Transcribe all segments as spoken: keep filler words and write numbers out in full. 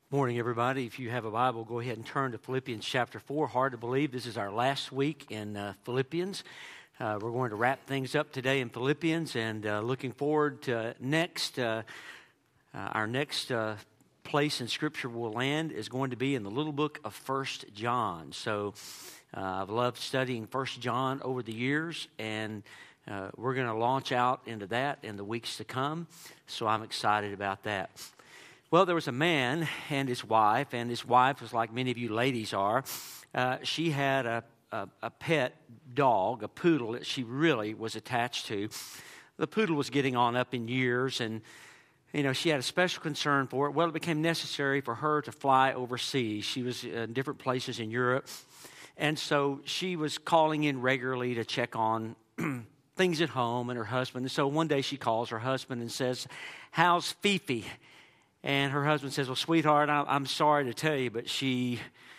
Morning, everybody. If you have a Bible, go ahead and turn to Philippians chapter four. Hard to believe this is our last week in uh, Philippians. Uh, we're going to wrap things up today in Philippians, and uh, looking forward to next. Uh, uh, our next uh, place in Scripture we'll land is going to be in the little book of First John. So uh, I've loved studying First John over the years, and uh, we're going to launch out into that in the weeks to come. So I'm excited about that. Well, there was a man and his wife, and his wife was like many of you ladies are. Uh, she had a, a, a pet dog, a poodle that she really was attached to. The poodle was getting on up in years, and you know she had a special concern for it. Well, it became necessary for her to fly overseas. She was in different places in Europe, and so she was calling in regularly to check on things at home and her husband. And so one day she calls her husband and says, "How's Fifi?" And her husband says, "Well, sweetheart, I'm sorry to tell you, but she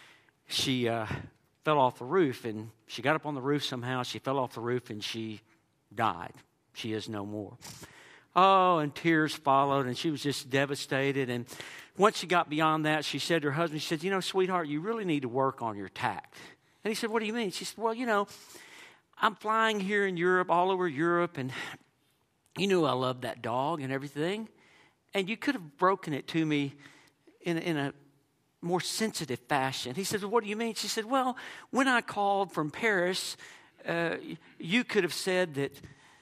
she uh, fell off the roof, and she got up on the roof somehow. She fell off the roof, and she died. She is no more." Oh, and tears followed, and she was just devastated. And once she got beyond that, she said to her husband, she said, "You know, sweetheart, you really need to work on your tact." And he said, "What do you mean?" She said, "Well, you know, I'm flying here in Europe, all over Europe, and you know I love that dog and everything. And you could have broken it to me in, in a more sensitive fashion." He said, "Well, what do you mean?" She said, "Well, when I called from Paris, uh, you could have said that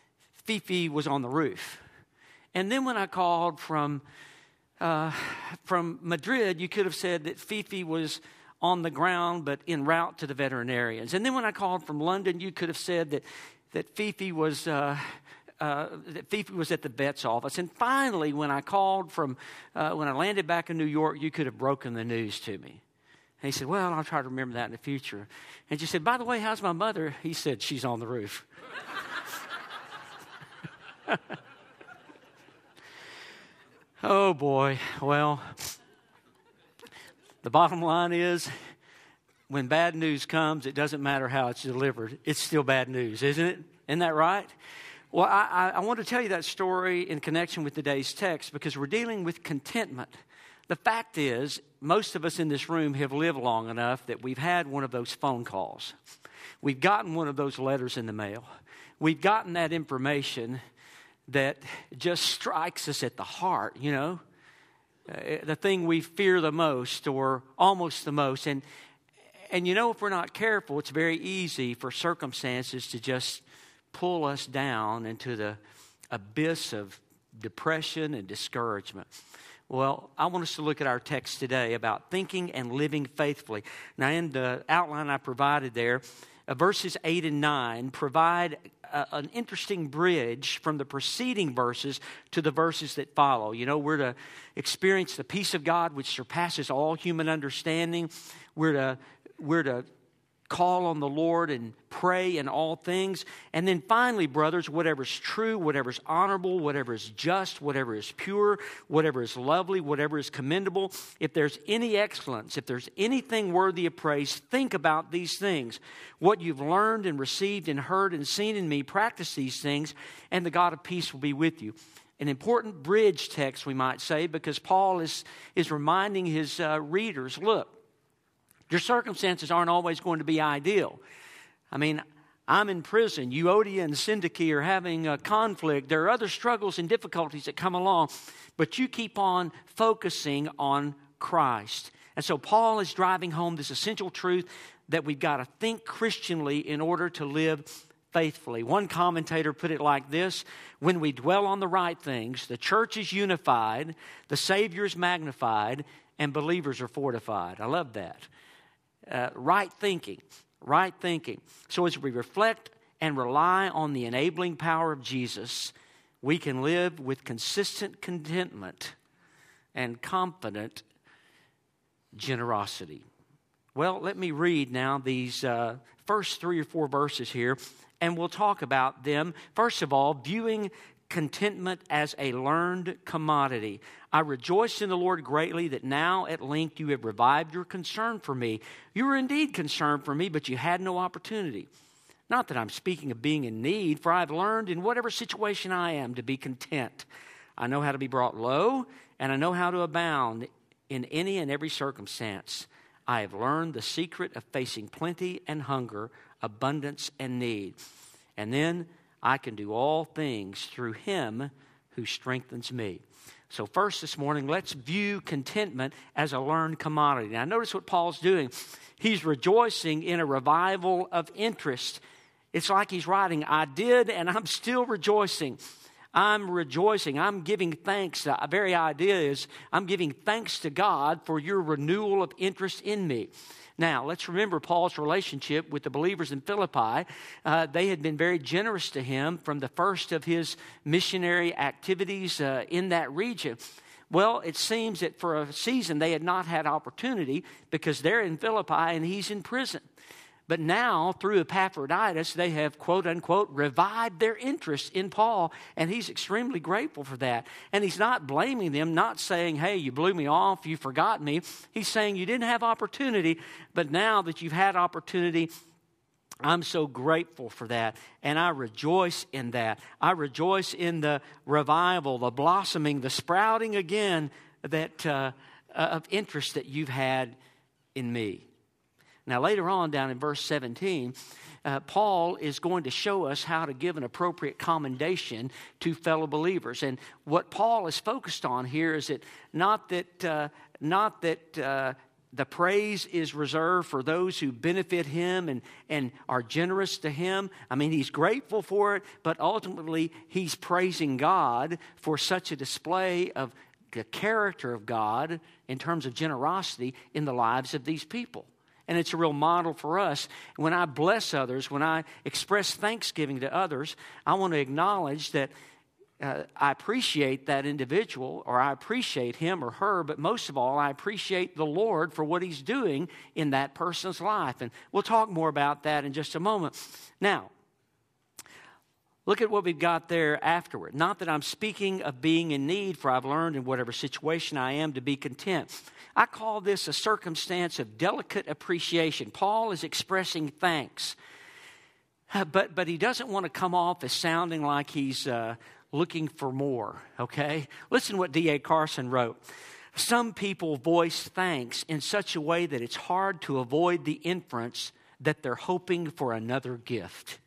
Fifi was on the roof. And then when I called from uh, from Madrid, you could have said that Fifi was on the ground but en route to the veterinarians. And then when I called from London, you could have said that, that Fifi was... Uh, Uh, that Fifi was at the vet's office. And finally, when I called from, uh, when I landed back in New York, you could have broken the news to me." And he said, "Well, I'll try to remember that in the future." And she said, "By the way, how's my mother?" He said, "She's on the roof." Oh, boy. Well, the bottom line is, when bad news comes, it doesn't matter how it's delivered. It's still bad news, isn't it? Isn't that right? Well, I, I want to tell you that story in connection with today's text because we're dealing with contentment. The fact is, most of us in this room have lived long enough that we've had one of those phone calls. We've gotten one of those letters in the mail. We've gotten that information that just strikes us at the heart, you know, uh, the thing we fear the most or almost the most. And, and you know, if we're not careful, it's very easy for circumstances to just pull us down into the abyss of depression and discouragement. Well, I want us to look at our text today about thinking and living faithfully. Now, in the outline I provided there, uh, verses eight and nine provide a, an interesting bridge from the preceding verses to the verses that follow. You know, we're to experience the peace of God which surpasses all human understanding. We're to, we're to call on the Lord and pray in all things. And then finally, brothers, whatever's true, whatever's honorable, whatever is just, whatever is pure, whatever is lovely, whatever is commendable, if there's any excellence, if there's anything worthy of praise, think about these things. What you've learned and received and heard and seen in me, practice these things, and the God of peace will be with you. An important bridge text, we might say, because Paul is, is reminding his uh, readers, look, your circumstances aren't always going to be ideal. I mean, I'm in prison. Euodia and Syntyche are having a conflict. There are other struggles and difficulties that come along. But you keep on focusing on Christ. And so Paul is driving home this essential truth that we've got to think Christianly in order to live faithfully. One commentator put it like this: when we dwell on the right things, the church is unified, the Savior is magnified, and believers are fortified. I love that. Uh, right thinking, right thinking. So as we reflect and rely on the enabling power of Jesus, we can live with consistent contentment and confident generosity. Well, let me read now these uh, first three or four verses here, and we'll talk about them. First of all, viewing contentment as a learned commodity. I rejoice in the Lord greatly that now at length you have revived your concern for me. You were indeed concerned for me, but you had no opportunity. Not that I'm speaking of being in need, for I've learned in whatever situation I am to be content. I know how to be brought low, and I know how to abound. in any and every circumstance, I have learned the secret of facing plenty and hunger, abundance and need. And then I can do all things through him who strengthens me. So first this morning, let's view contentment as a learned commodity. Now notice what Paul's doing. He's rejoicing in a revival of interest. It's like he's writing, I did and I'm still rejoicing. I'm rejoicing. I'm giving thanks. The very idea is I'm giving thanks to God for your renewal of interest in me. Now, let's remember Paul's relationship with the believers in Philippi. Uh, they had been very generous to him from the first of his missionary activities uh, in that region. Well, it seems that for a season they had not had opportunity because they're in Philippi and he's in prison. But now, through Epaphroditus, they have, quote unquote, revived their interest in Paul, and he's extremely grateful for that. And he's not blaming them, not saying, hey, you blew me off, you forgot me. He's saying you didn't have opportunity, but now that you've had opportunity, I'm so grateful for that, and I rejoice in that. I rejoice in the revival, the blossoming, the sprouting again that uh, of interest that you've had in me. Now, later on, down in verse seventeen, uh, Paul is going to show us how to give an appropriate commendation to fellow believers. And what Paul is focused on here is that not that uh, not that uh, the praise is reserved for those who benefit him and, and are generous to him. I mean, he's grateful for it, but ultimately he's praising God for such a display of the character of God in terms of generosity in the lives of these people. And it's a real model for us. When I bless others, when I express thanksgiving to others, I want to acknowledge that uh, I appreciate that individual, or I appreciate him or her, but most of all, I appreciate the Lord for what he's doing in that person's life. And we'll talk more about that in just a moment. Now, look at what we've got there afterward. Not that I'm speaking of being in need, for I've learned in whatever situation I am to be content. I call this a circumstance of delicate appreciation. Paul is expressing thanks, but but he doesn't want to come off as sounding like he's uh, looking for more, okay? Listen to what D A Carson wrote. Some people voice thanks in such a way that it's hard to avoid the inference that they're hoping for another gift.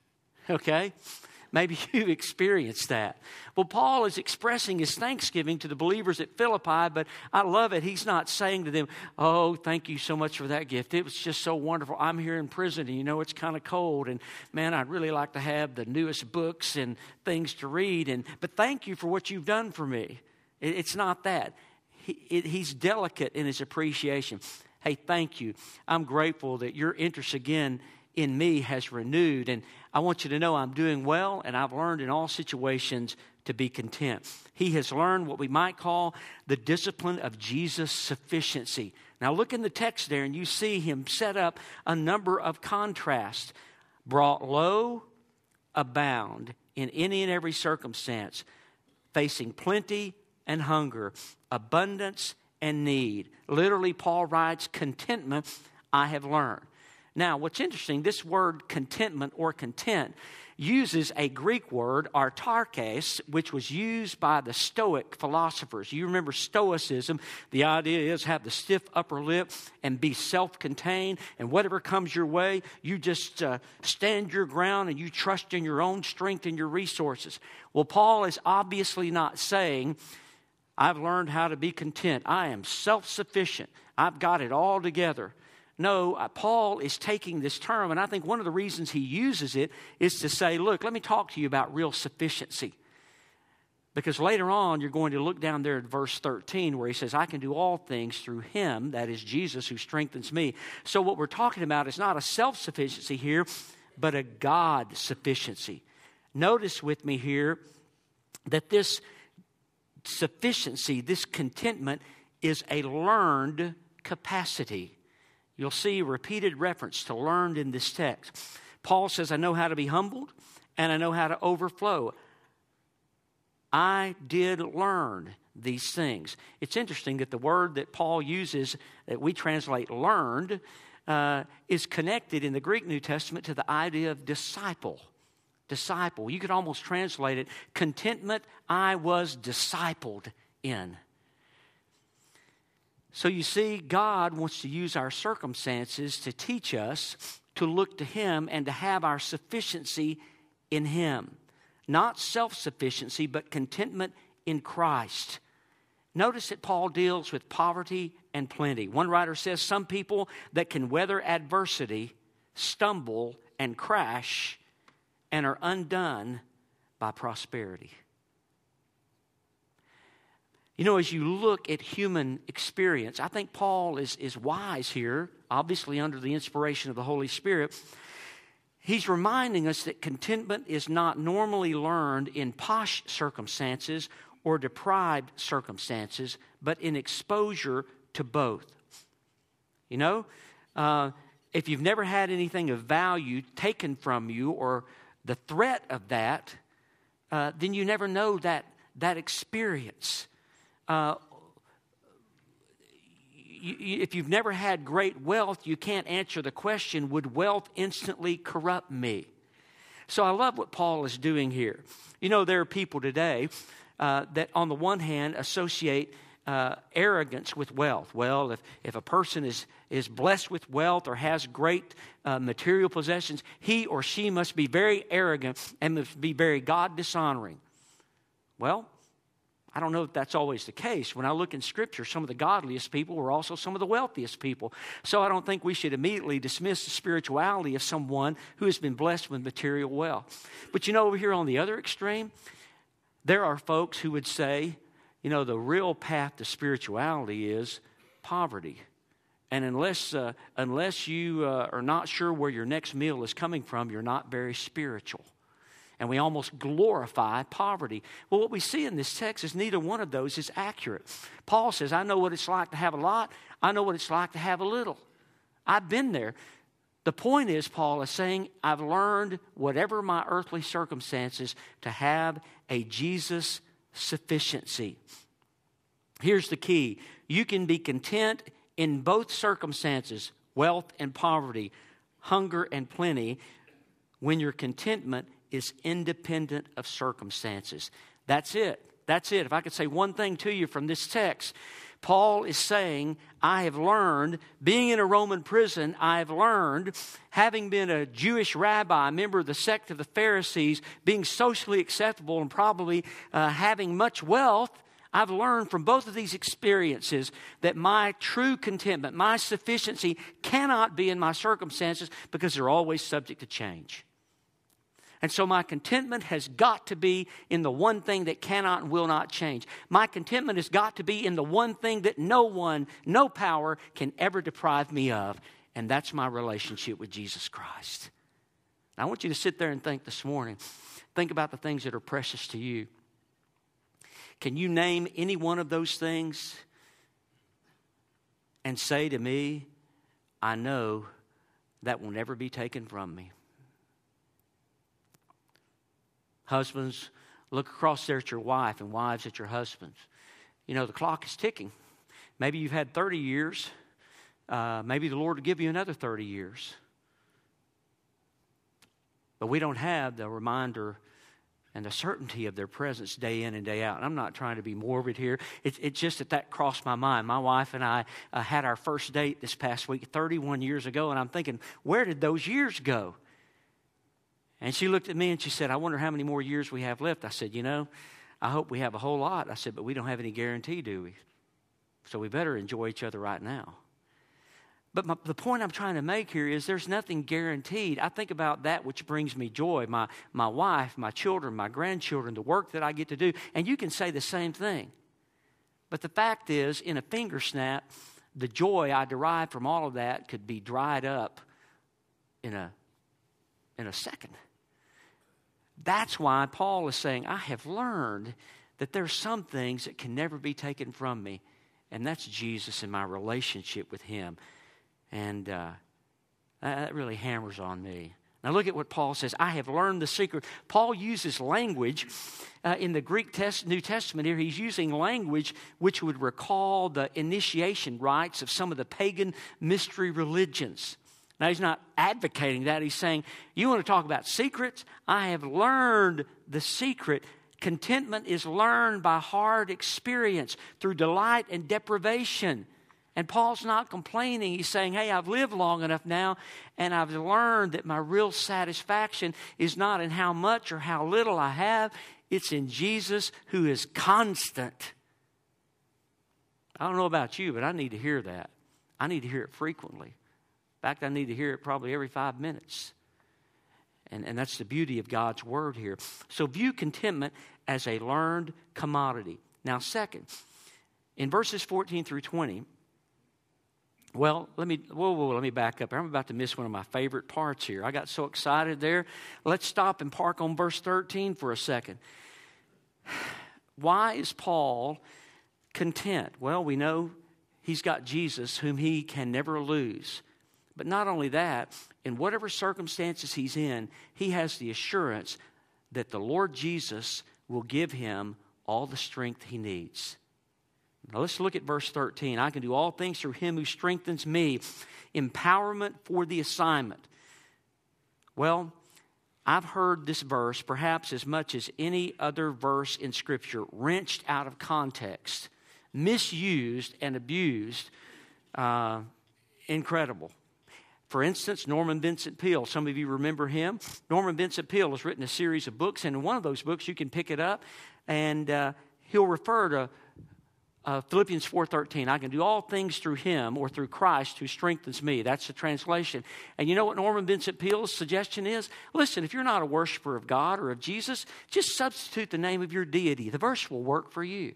Okay? Maybe you've experienced that. Well, Paul is expressing his thanksgiving to the believers at Philippi, but I love it. He's not saying to them, oh, thank you so much for that gift. It was just so wonderful. I'm here in prison, and you know it's kind of cold, and man, I'd really like to have the newest books and things to read, and but thank you for what you've done for me. It, it's not that. He, it, he's delicate in his appreciation. Hey, thank you. I'm grateful that your interest again in me has renewed, and I want you to know I'm doing well, and I've learned in all situations to be content. He has learned what we might call the discipline of Jesus' sufficiency. Now look in the text there, and you see him set up a number of contrasts. Brought low, abound in any and every circumstance, facing plenty and hunger, abundance and need. Literally, Paul writes, contentment I have learned. Now, what's interesting, this word contentment or content uses a Greek word, autarkes, which was used by the Stoic philosophers. You remember Stoicism. The idea is have the stiff upper lip and be self-contained, and whatever comes your way, you just uh, stand your ground and you trust in your own strength and your resources. Well, Paul is obviously not saying, I've learned how to be content. I am self-sufficient. I've got it all together. No, uh, Paul is taking this term, and I think one of the reasons he uses it is to say, look, let me talk to you about real sufficiency. Because later on, you're going to look down there at verse thirteen where he says, I can do all things through him, that is Jesus, who strengthens me. So what we're talking about is not a self-sufficiency here, but a God sufficiency. Notice with me here that this sufficiency, this contentment, is a learned capacity. You'll see repeated reference to learned in this text. Paul says, I know how to be humbled and I know how to overflow. I did learn these things. It's interesting that the word that Paul uses, that we translate learned, uh, is connected in the Greek New Testament to the idea of disciple. Disciple. You could almost translate it, contentment I was discipled in. So you see, God wants to use our circumstances to teach us to look to Him and to have our sufficiency in Him. Not self-sufficiency, but contentment in Christ. Notice that Paul deals with poverty and plenty. One writer says some people that can weather adversity stumble and crash and are undone by prosperity. You know, as you look at human experience, I think Paul is, is wise here, obviously under the inspiration of the Holy Spirit. He's reminding us that contentment is not normally learned in posh circumstances or deprived circumstances, but in exposure to both. You know, uh, if you've never had anything of value taken from you or the threat of that, uh, then you never know that, that experience. Uh, you, you, if you've never had great wealth, you can't answer the question, would wealth instantly corrupt me? So I love what Paul is doing here. You know, there are people today uh, that on the one hand associate uh, arrogance with wealth. Well, if, if a person is, is blessed with wealth or has great uh, material possessions, he or she must be very arrogant and must be very God-dishonoring. Well, I don't know if that's always the case. When I look in Scripture, some of the godliest people were also some of the wealthiest people. So I don't think we should immediately dismiss the spirituality of someone who has been blessed with material wealth. But you know, over here on the other extreme, there are folks who would say, you know, the real path to spirituality is poverty. And unless, uh, unless you uh, are not sure where your next meal is coming from, you're not very spiritual. And we almost glorify poverty. Well, what we see in this text is neither one of those is accurate. Paul says, I know what it's like to have a lot. I know what it's like to have a little. I've been there. The point is, Paul is saying, I've learned, whatever my earthly circumstances, to have a Jesus sufficiency. Here's the key. You can be content in both circumstances, wealth and poverty, hunger and plenty, when your contentment is independent of circumstances. That's it. That's it. If I could say one thing to you from this text, Paul is saying, I have learned, being in a Roman prison, I have learned, having been a Jewish rabbi, a member of the sect of the Pharisees, being socially acceptable and probably uh, having much wealth, I've learned from both of these experiences that my true contentment, my sufficiency cannot be in my circumstances because they're always subject to change. And so my contentment has got to be in the one thing that cannot and will not change. My contentment has got to be in the one thing that no one, no power can ever deprive me of. And that's my relationship with Jesus Christ. Now, I want you to sit there and think this morning. Think about the things that are precious to you. Can you name any one of those things and say to me, I know that will never be taken from me? Husbands, look across there at your wife, and wives at your husbands. You know, the clock is ticking. Maybe you've had thirty years. Uh, maybe the Lord will give you another thirty years. But we don't have the reminder and the certainty of their presence day in and day out. And I'm not trying to be morbid here. It's it just that that crossed my mind. My wife and I uh, had our first date this past week, thirty-one years ago, and I'm thinking, where did those years go? And she looked at me and she said, I wonder how many more years we have left. I said, you know, I hope we have a whole lot. I said, but we don't have any guarantee, do we? So we better enjoy each other right now. But my, the point I'm trying to make here is there's nothing guaranteed. I think about that which brings me joy, my, my wife, my children, my grandchildren, the work that I get to do. And you can say the same thing. But the fact is, in a finger snap, the joy I derive from all of that could be dried up in a, in a second. That's why Paul is saying, I have learned that there's some things that can never be taken from me. And that's Jesus and my relationship with Him. And uh, that really hammers on me. Now look at what Paul says. I have learned the secret. Paul uses language uh, in the Greek test, New Testament here. He's using language which would recall the initiation rites of some of the pagan mystery religions. Now, he's not advocating that. He's saying, you want to talk about secrets? I have learned the secret. Contentment is learned by hard experience, through delight and deprivation. And Paul's not complaining. He's saying, hey, I've lived long enough now, and I've learned that my real satisfaction is not in how much or how little I have. It's in Jesus, who is constant. I don't know about you, but I need to hear that. I need to hear it frequently. In fact, I need to hear it probably every five minutes. And, and that's the beauty of God's word here. So view contentment as a learned commodity. Now, second, in verses fourteen through twenty, well, let me whoa, whoa, let me back up. I'm about to miss one of my favorite parts here. I got so excited there. Let's stop and park on verse thirteen for a second. Why is Paul content? Well, we know he's got Jesus, whom he can never lose. But not only that, in whatever circumstances he's in, he has the assurance that the Lord Jesus will give him all the strength he needs. Now let's look at verse thirteen. I can do all things through him who strengthens me. Empowerment for the assignment. Well, I've heard this verse perhaps as much as any other verse in Scripture wrenched out of context, misused and abused. Uh, incredible. For instance, Norman Vincent Peale. Some of you remember him. Norman Vincent Peale has written a series of books, and in one of those books you can pick it up, and uh, he'll refer to uh, Philippians four thirteen. I can do all things through him or through Christ who strengthens me. That's the translation. And you know what Norman Vincent Peale's suggestion is? Listen, if you're not a worshiper of God or of Jesus, just substitute the name of your deity. The verse will work for you.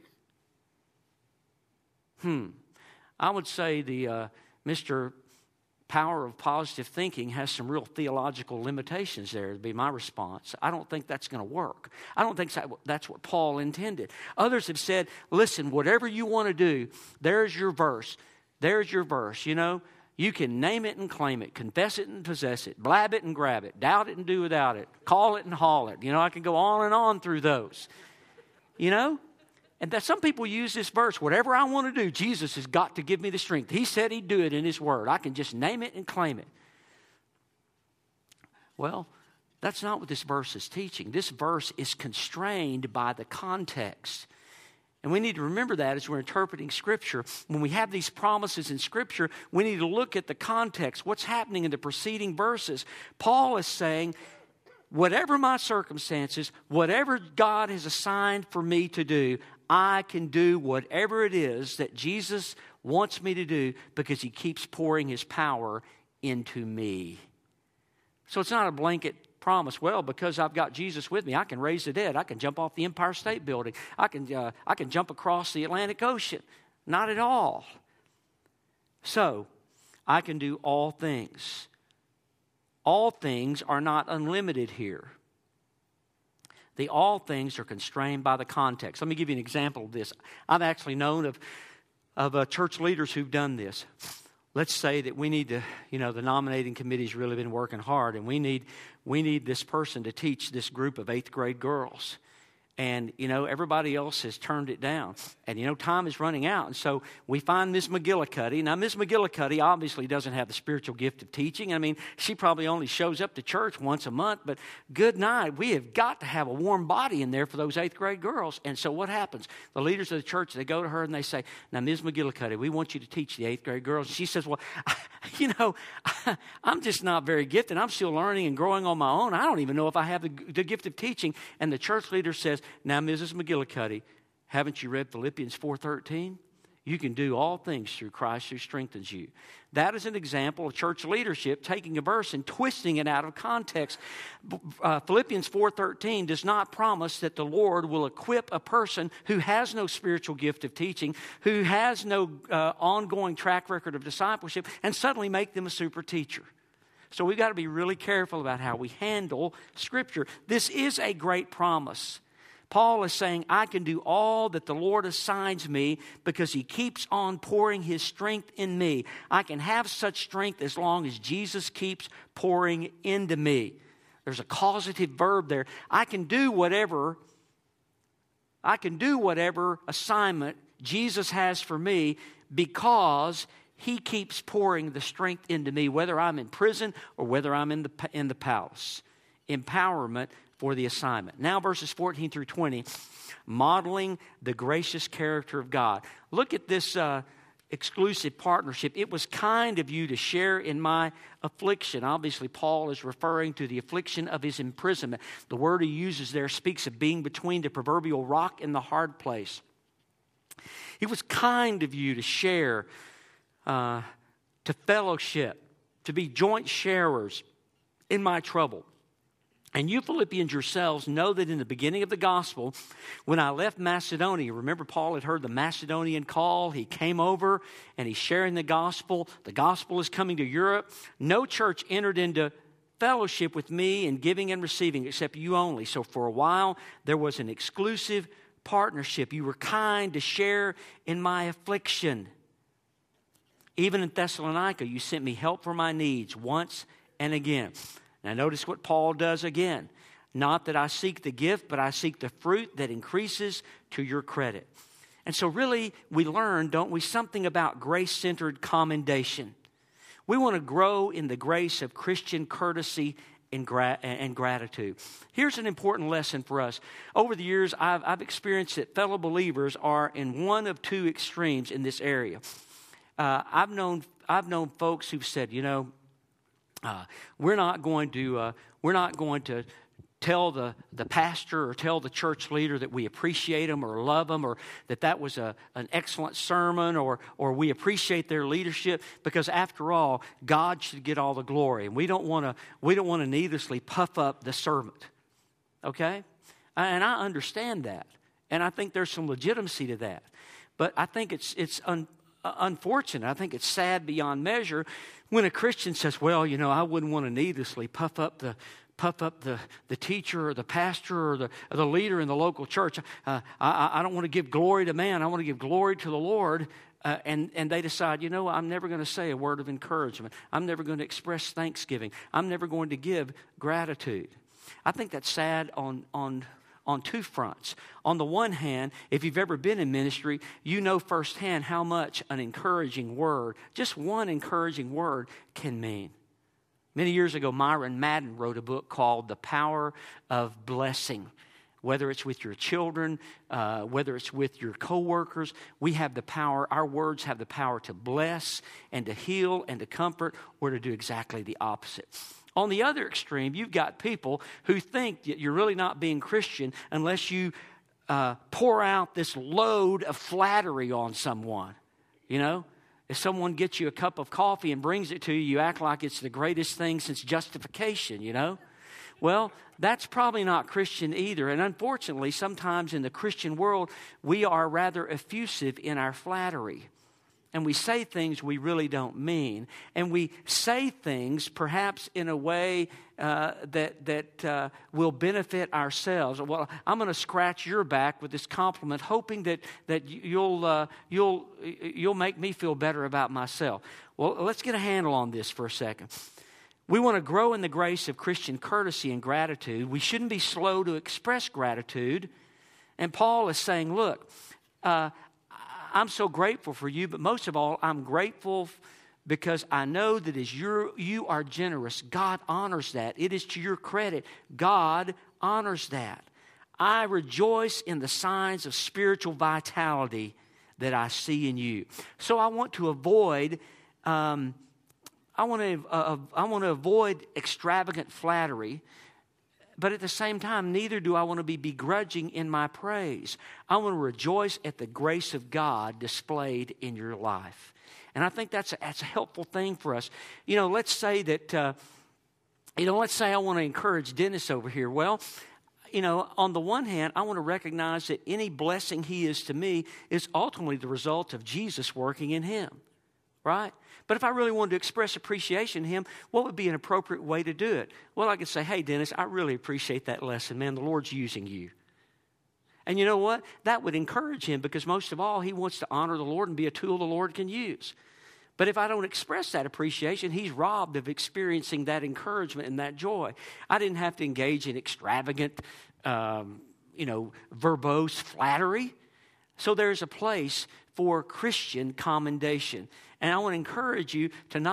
Hmm. I would say the uh, Mister Power of Positive Thinking has some real theological limitations there, would be my response. I don't think that's going to work. I don't think that's what Paul intended. Others have said, listen, whatever you want to do, there's your verse. There's your verse, you know. You can name it and claim it, confess it and possess it, blab it and grab it, doubt it and do without it, call it and haul it. You know, I can go on and on through those, you know. And that some people use this verse, whatever I want to do, Jesus has got to give me the strength. He said he'd do it in his word. I can just name it and claim it. Well, that's not what this verse is teaching. This verse is constrained by the context. And we need to remember that as we're interpreting Scripture. When we have these promises in Scripture, we need to look at the context, what's happening in the preceding verses. Paul is saying, whatever my circumstances, whatever God has assigned for me to do, I can do whatever it is that Jesus wants me to do because he keeps pouring his power into me. So it's not a blanket promise. Well, because I've got Jesus with me, I can raise the dead. I can jump off the Empire State Building. I can, uh, I can jump across the Atlantic Ocean. Not at all. So, I can do all things. All things are not unlimited here. The all things are constrained by the context. Let me give you an example of this. I've actually known of, of uh, church leaders who've done this. Let's say that we need to, you know, the nominating committee's really been working hard, and we need we need this person to teach this group of eighth grade girls. And, you know, everybody else has turned it down. And, you know, time is running out. And so we find Miz McGillicuddy. Now, Miz McGillicuddy obviously doesn't have the spiritual gift of teaching. I mean, she probably only shows up to church once a month. But good night. We have got to have a warm body in there for those eighth grade girls. And so what happens? The leaders of the church, they go to her and they say, now, Miz McGillicuddy, we want you to teach the eighth grade girls. And she says, well, you know, I'm just not very gifted. I'm still learning and growing on my own. I don't even know if I have the, the gift of teaching. And the church leader says, now, Missus McGillicuddy, haven't you read Philippians four thirteen? You can do all things through Christ who strengthens you. That is an example of church leadership taking a verse and twisting it out of context. Uh, Philippians four thirteen does not promise that the Lord will equip a person who has no spiritual gift of teaching, who has no uh, ongoing track record of discipleship, and suddenly make them a super teacher. So we've got to be really careful about how we handle Scripture. This is a great promise. Paul is saying, I can do all that the Lord assigns me because he keeps on pouring his strength in me. I can have such strength as long as Jesus keeps pouring into me. There's a causative verb there. I can do whatever, I can do whatever assignment Jesus has for me because he keeps pouring the strength into me, whether I'm in prison or whether I'm in the, in the palace. Empowerment for the assignment. Now verses fourteen through twenty, modeling the gracious character of God. Look at this uh, exclusive partnership. It was kind of you to share in my affliction. Obviously, Paul is referring to the affliction of his imprisonment. The word he uses there speaks of being between the proverbial rock and the hard place. It was kind of you to share, uh, to fellowship, to be joint sharers in my trouble. And you Philippians yourselves know that in the beginning of the gospel, when I left Macedonia, remember Paul had heard the Macedonian call. He came over and he's sharing the gospel. The gospel is coming to Europe. No church entered into fellowship with me in giving and receiving except you only. So for a while, there was an exclusive partnership. You were kind to share in my affliction. Even in Thessalonica, you sent me help for my needs once and again. Now notice what Paul does again. Not that I seek the gift, but I seek the fruit that increases to your credit. And so really we learn, don't we, something about grace-centered commendation. We want to grow in the grace of Christian courtesy and, gra- and gratitude. Here's an important lesson for us. Over the years, I've, I've experienced that fellow believers are in one of two extremes in this area. Uh, I've known I've known folks who've said, you know, Uh, we're not going to uh, we're not going to tell the, the pastor or tell the church leader that we appreciate them or love them or that that was a, an excellent sermon or or we appreciate their leadership, because after all, God should get all the glory, and we don't want to we don't want to needlessly puff up the servant. Okay, and I understand that, and I think there's some legitimacy to that, but I think it's it's un, uh, unfortunate. I think it's sad beyond measure when a Christian says, well, you know, I wouldn't want to needlessly puff up the puff up the, the teacher or the pastor or the, or the leader in the local church. Uh, I, I don't want to give glory to man. I want to give glory to the Lord. Uh, and, and they decide, you know, I'm never going to say a word of encouragement. I'm never going to express thanksgiving. I'm never going to give gratitude. I think that's sad on on. on two fronts. On the one hand, if you've ever been in ministry, you know firsthand how much an encouraging word, just one encouraging word, can mean. Many years ago, Myron Madden wrote a book called The Power of Blessing. Whether it's with your children, uh, whether it's with your coworkers, we have the power, our words have the power to bless and to heal and to comfort, or to do exactly the opposite. On the other extreme, you've got people who think that you're really not being Christian unless you uh, pour out this load of flattery on someone. You know, if someone gets you a cup of coffee and brings it to you, you act like it's the greatest thing since justification, you know. Well, that's probably not Christian either. And unfortunately, sometimes in the Christian world, we are rather effusive in our flattery. And we say things we really don't mean. And we say things perhaps in a way uh, that that uh, will benefit ourselves. Well, I'm going to scratch your back with this compliment, hoping that that you'll uh, you'll you'll make me feel better about myself. Well, let's get a handle on this for a second. We want to grow in the grace of Christian courtesy and gratitude. We shouldn't be slow to express gratitude. And Paul is saying, look, uh, I'm so grateful for you, but most of all, I'm grateful because I know that as you're, you are generous, God honors that. It is to your credit. God honors that. I rejoice in the signs of spiritual vitality that I see in you. So I want to avoid, um, I want to, uh, I want to avoid extravagant flattery. But at the same time, neither do I want to be begrudging in my praise. I want to rejoice at the grace of God displayed in your life. And I think that's a, that's a helpful thing for us. You know, let's say that, uh, you know, let's say I want to encourage Dennis over here. Well, you know, on the one hand, I want to recognize that any blessing he is to me is ultimately the result of Jesus working in him, right? But if I really wanted to express appreciation to him, what would be an appropriate way to do it? Well, I could say, hey, Dennis, I really appreciate that lesson. Man, the Lord's using you. And you know what? That would encourage him because most of all, he wants to honor the Lord and be a tool the Lord can use. But if I don't express that appreciation, he's robbed of experiencing that encouragement and that joy. I didn't have to engage in extravagant, um, you know, verbose flattery. So there's a place for Christian commendation. And I want to encourage you to not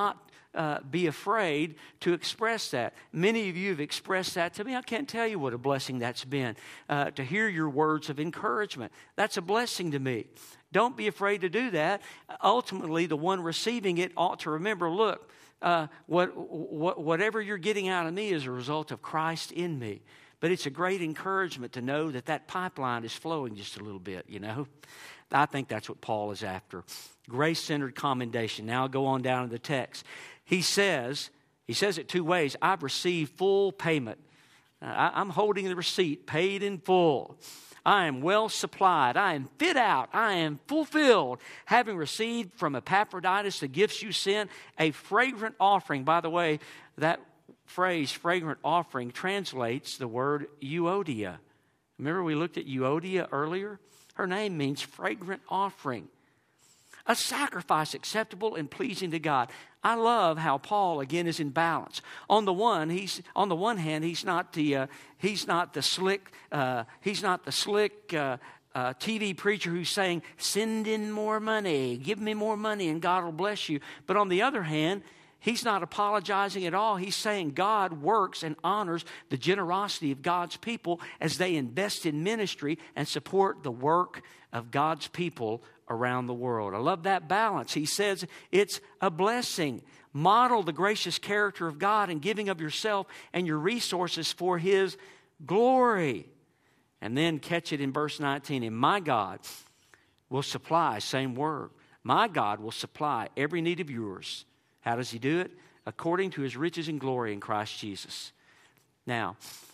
uh, be afraid to express that. Many of you have expressed that to me. I can't tell you what a blessing that's been. Uh, to hear your words of encouragement, that's a blessing to me. Don't be afraid to do that. Ultimately, the one receiving it ought to remember, look, uh, what, what, whatever you're getting out of me is a result of Christ in me. But it's a great encouragement to know that that pipeline is flowing just a little bit, you know. I think that's what Paul is after. Grace-centered commendation. Now I'll go on down to the text. He says, he says it two ways. I've received full payment. Uh, I, I'm holding the receipt, paid in full. I am well supplied. I am fit out. I am fulfilled, having received from Epaphroditus the gifts you sent, a fragrant offering. By the way, that phrase, fragrant offering, translates the word Euodia. Remember we looked at Euodia earlier? Her name means fragrant offering. A sacrifice acceptable and pleasing to God. I love how Paul again is in balance. On the one, he's on the one hand, he's not the uh, he's not the slick uh, he's not the slick uh, uh, T V preacher who's saying, "Send in more money, give me more money, and God will bless you." But on the other hand, he's not apologizing at all. He's saying God works and honors the generosity of God's people as they invest in ministry and support the work of God's people around the world. I love that balance. He says it's a blessing. Model the gracious character of God in giving of yourself and your resources for His glory. And then catch it in verse nineteen. And my God will supply, same word, my God will supply every need of yours. How does He do it? According to His riches and glory in Christ Jesus. Now,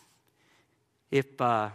if uh,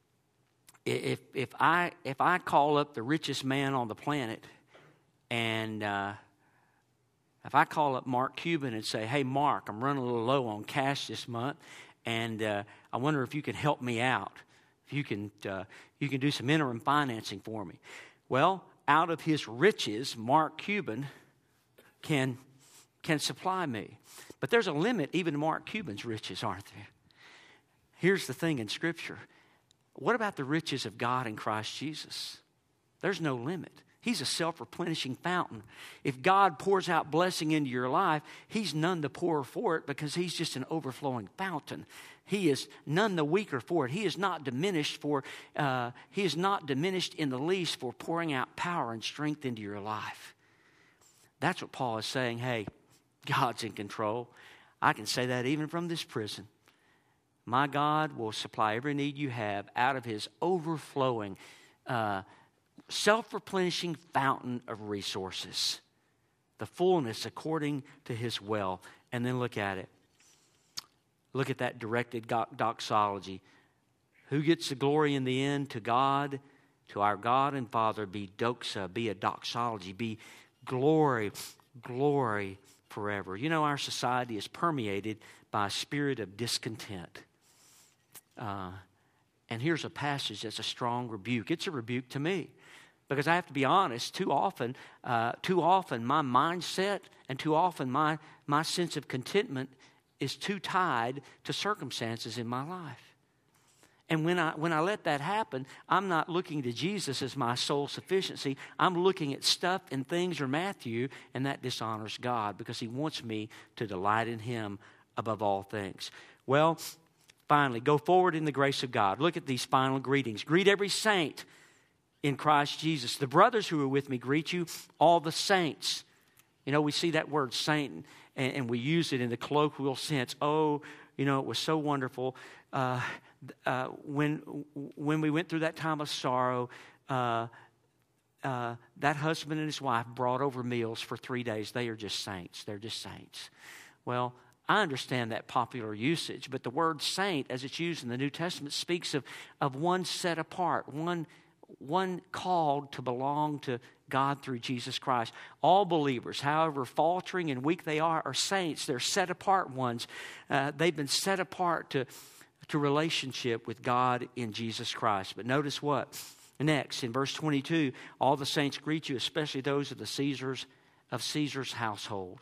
if if I if I call up the richest man on the planet, and uh, if I call up Mark Cuban and say, "Hey, Mark, I'm running a little low on cash this month, and uh, I wonder if you can help me out. If you can uh, you can do some interim financing for me." Well, out of his riches, Mark Cuban can. can supply me. But there's a limit even to Mark Cuban's riches, aren't there? Here's the thing in Scripture. What about the riches of God in Christ Jesus? There's no limit. He's a self-replenishing fountain. If God pours out blessing into your life, He's none the poorer for it because He's just an overflowing fountain. He is none the weaker for it. He is not diminished for. Uh, he is not diminished in the least for pouring out power and strength into your life. That's what Paul is saying. Hey, God's in control. I can say that even from this prison. My God will supply every need you have out of His overflowing, uh, self-replenishing fountain of resources. The fullness according to His will. And then look at it. Look at that directed doxology. Who gets the glory in the end? To God, to our God and Father, be doxa, be a doxology, be glory, glory forever. You know, our society is permeated by a spirit of discontent. Uh, and here's a passage that's a strong rebuke. It's a rebuke to me. Because I have to be honest, too often, uh, too often my mindset and too often my, my sense of contentment is too tied to circumstances in my life. And when I when I let that happen, I'm not looking to Jesus as my sole sufficiency. I'm looking at stuff and things or Matthew, and that dishonors God because He wants me to delight in Him above all things. Well, finally, go forward in the grace of God. Look at these final greetings. Greet every saint in Christ Jesus. The brothers who are with me greet you, all the saints. You know, we see that word saint, and, and we use it in the colloquial sense. Oh, you know, it was so wonderful. Uh, uh, when when we went through that time of sorrow, uh, uh, that husband and his wife brought over meals for three days. They are just saints. They're just saints. Well, I understand that popular usage, but the word saint, as it's used in the New Testament, speaks of, of one set apart, one one called to belong to God through Jesus Christ. All believers, however faltering and weak they are, are saints. They're set apart ones. Uh, they've been set apart to, to relationship with God in Jesus Christ. But notice what? Next, in verse twenty-two, all the saints greet you, especially those of the Caesar's of Caesar's household.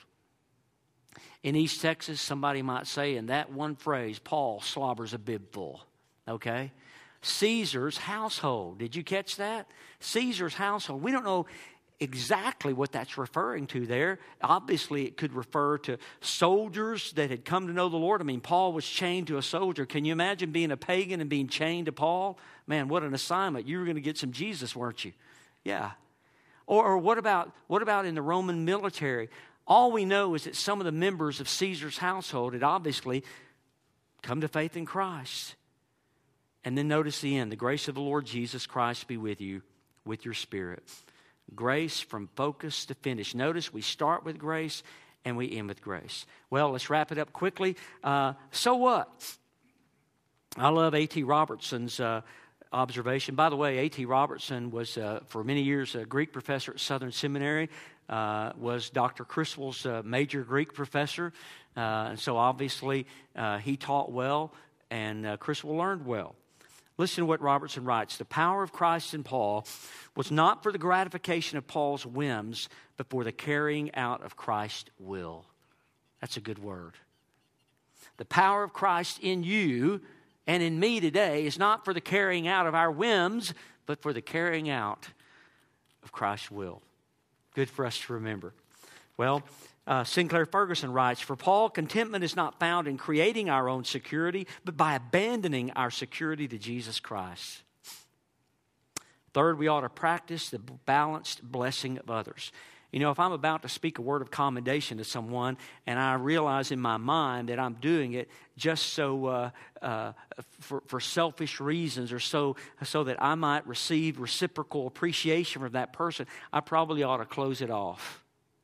In East Texas, somebody might say in that one phrase, Paul slobbers a bib full. Okay? Caesar's household. Did you catch that? Caesar's household. We don't know exactly what that's referring to there. Obviously, it could refer to soldiers that had come to know the Lord. I mean, Paul was chained to a soldier. Can you imagine being a pagan and being chained to Paul? Man, what an assignment. You were going to get some Jesus, weren't you? Yeah. Or, or what about what about in the Roman military? All we know is that some of the members of Caesar's household had obviously come to faith in Christ. And then notice the end. The grace of the Lord Jesus Christ be with you, with your spirit. Grace from focus to finish. Notice we start with grace and we end with grace. Well, let's wrap it up quickly. Uh, so what? I love A T Robertson's uh, observation. By the way, A T Robertson was, uh, for many years, a Greek professor at Southern Seminary, uh, was Doctor Criswell's uh, major Greek professor. Uh, and so obviously uh, he taught well, and uh, Criswell learned well. Listen to what Robertson writes. The power of Christ in Paul was not for the gratification of Paul's whims, but for the carrying out of Christ's will. That's a good word. The power of Christ in you and in me today is not for the carrying out of our whims, but for the carrying out of Christ's will. Good for us to remember. Well, Uh, Sinclair Ferguson writes, for Paul, contentment is not found in creating our own security, but by abandoning our security to Jesus Christ. Third, we ought to practice the balanced blessing of others. You know, if I'm about to speak a word of commendation to someone and I realize in my mind that I'm doing it just so uh, uh, for, for selfish reasons or so, so that I might receive reciprocal appreciation from that person, I probably ought to close it off.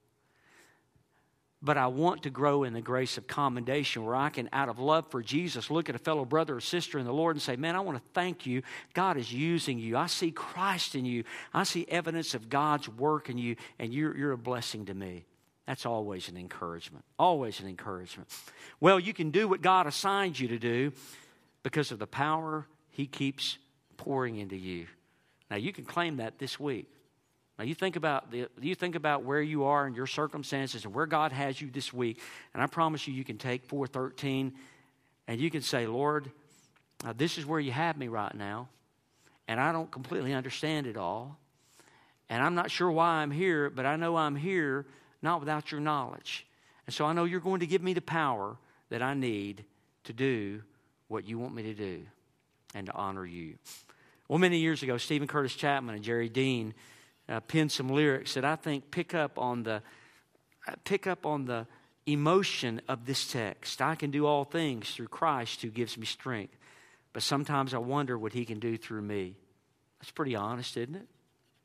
But I want to grow in the grace of commendation where I can, out of love for Jesus, look at a fellow brother or sister in the Lord and say, man, I want to thank you. God is using you. I see Christ in you. I see evidence of God's work in you, and you're, you're a blessing to me. That's always an encouragement. Always an encouragement. Well, you can do what God assigned you to do because of the power He keeps pouring into you. Now, you can claim that this week. Now, you think about the, you think about where you are and your circumstances and where God has you this week, and I promise you, you can take four thirteen and you can say, Lord, uh, this is where you have me right now, and I don't completely understand it all, and I'm not sure why I'm here, but I know I'm here not without your knowledge. And so I know you're going to give me the power that I need to do what you want me to do and to honor you. Well, many years ago, Stephen Curtis Chapman and Jerry Dean Uh, penned some lyrics that I think pick up on the pick up on the emotion of this text. I can do all things through Christ who gives me strength, but sometimes I wonder what He can do through me. That's pretty honest, isn't it?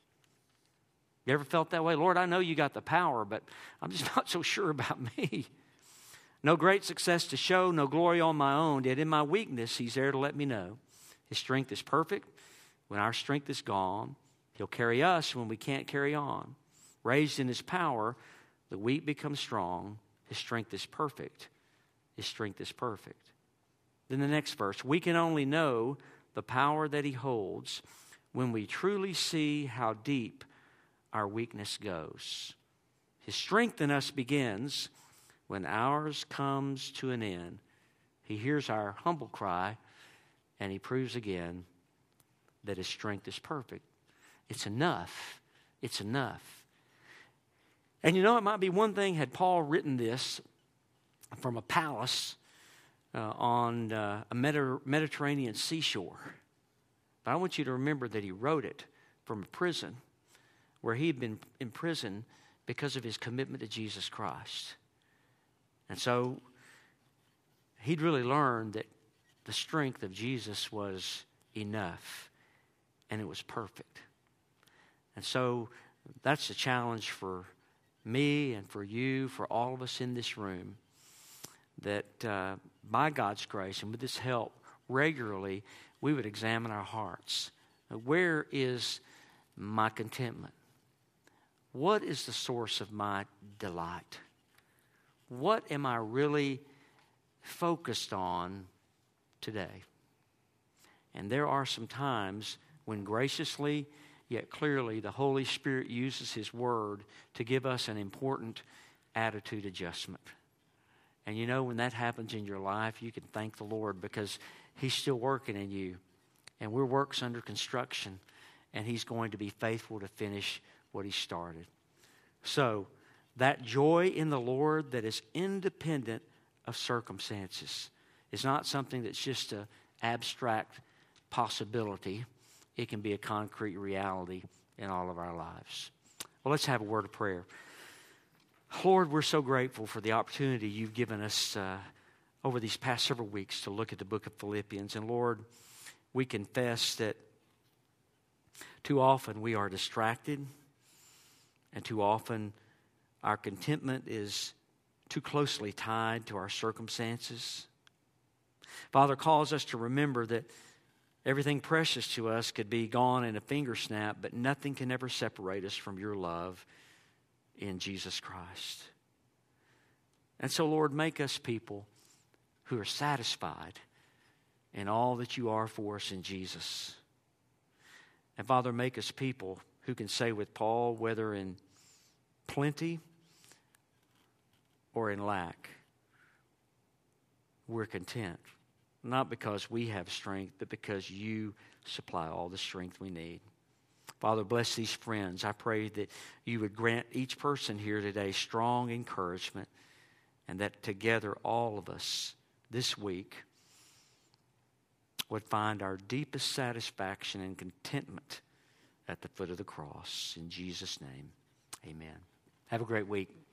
You ever felt that way? Lord, I know you got the power, but I'm just not so sure about me. No great success to show, no glory on my own, yet in my weakness He's there to let me know. His strength is perfect. When our strength is gone, He'll carry us when we can't carry on. Raised in His power, the weak become strong. His strength is perfect. His strength is perfect. Then the next verse. We can only know the power that He holds when we truly see how deep our weakness goes. His strength in us begins when ours comes to an end. He hears our humble cry, and He proves again that His strength is perfect. It's enough. It's enough. And you know, it might be one thing had Paul written this from a palace uh, on uh, a Medi- Mediterranean seashore. But I want you to remember that he wrote it from a prison where he had been in prison because of his commitment to Jesus Christ. And so he'd really learned that the strength of Jesus was enough, and it was perfect. And so that's the challenge for me and for you, for all of us in this room, that uh, by God's grace and with His help, regularly we would examine our hearts. Where is my contentment? What is the source of my delight? What am I really focused on today? And there are some times when graciously yet clearly, the Holy Spirit uses His Word to give us an important attitude adjustment. And you know, when that happens in your life, you can thank the Lord because He's still working in you. And we're works under construction, and He's going to be faithful to finish what he started. So, that joy in the Lord that is independent of circumstances is not something that's just an abstract possibility. It can be a concrete reality in all of our lives. Well, let's have a word of prayer. Lord, we're so grateful for the opportunity you've given us uh, over these past several weeks to look at the book of Philippians. And Lord, we confess that too often we are distracted, and too often our contentment is too closely tied to our circumstances. Father, cause us to remember that everything precious to us could be gone in a finger snap, but nothing can ever separate us from your love in Jesus Christ. And so, Lord, make us people who are satisfied in all that you are for us in Jesus. And Father, make us people who can say with Paul, whether in plenty or in lack, we're content. Not because we have strength, but because you supply all the strength we need. Father, bless these friends. I pray that you would grant each person here today strong encouragement, and that together all of us this week would find our deepest satisfaction and contentment at the foot of the cross. In Jesus' name, amen. Have a great week.